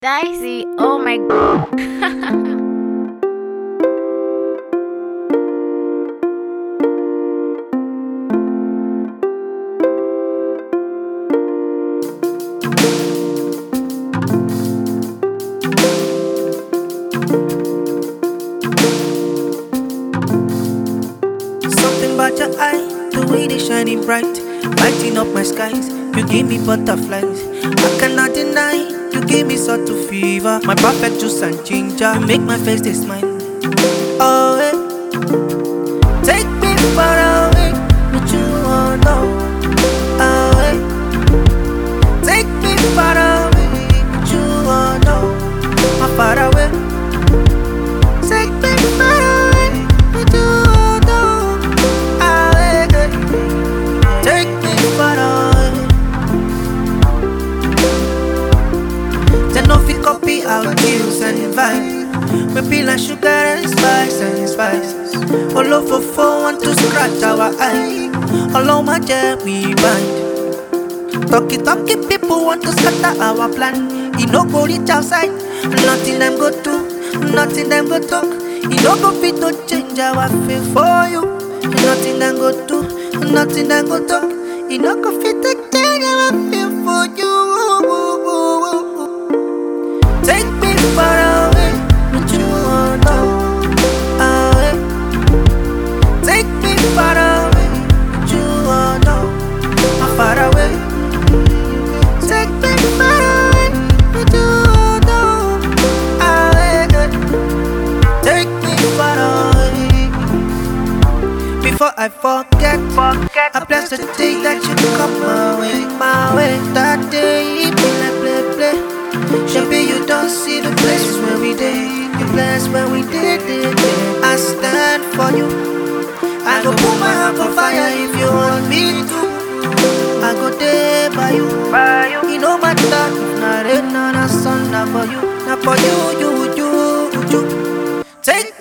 Dicey, oh my god. Something about your eye, the way they shining bright, lighting up my skies. You give me butterflies, I cannot deny. You give me sort of fever, my perfect juice and ginger. You make my face they smile. Oh, hey. Take me far away, but you won't know. Oh, hey. Take me far away, but you won't know. I'm far away. Take me far away, but you won't know. Oh, hey, hey. Take me far away. They no fit copy our kills and vibes. We be like sugar and spices. All over for want to scratch our eye. All on my jet we bind. Talky people want to scatter our plan. You no go reach outside. Nothing them go do, nothing them go talk. You no go fit to change how I feel for you. Nothing them go do, nothing them go talk. You no go fit to change how I feel for you. Take me far away, but you won't know. Away. Take me far away, but you won't know. I'm far away. Take me far away, but you won't know. Away. Take me far away. Before I forget, I bless the day that you come my way. That day, be like play. Shabby, you don't see the places where we did, the place where we did it. I stand for you. I go put my heart on fire if you want me to. I go there by you. You know my thought, if not rain, not a sun, not for you, you. Take